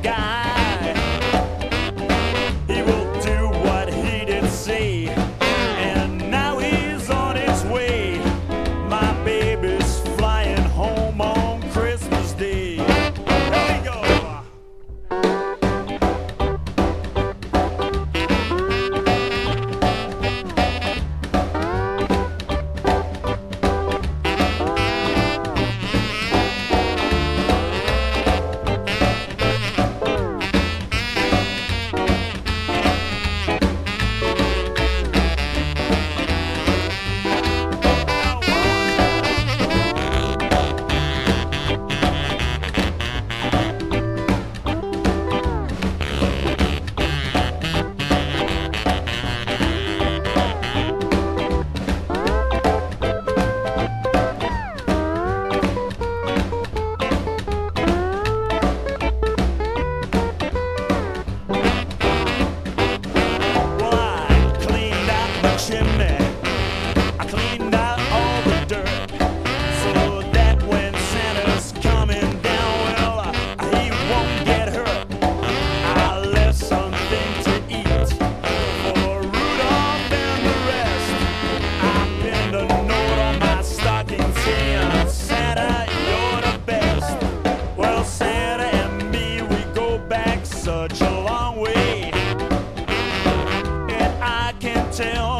guy. He will do what he did say, and now he's on his way. My baby's flying home on Christmas Day. Here we go. Chimney. I cleaned out all the dirt so that when Santa's coming down, well, he won't get hurt. I left something to eat for Rudolph and the rest. I pinned a note on my stocking saying, Santa, you're the best. Well, Santa and me, we go back such a long way, and I can tell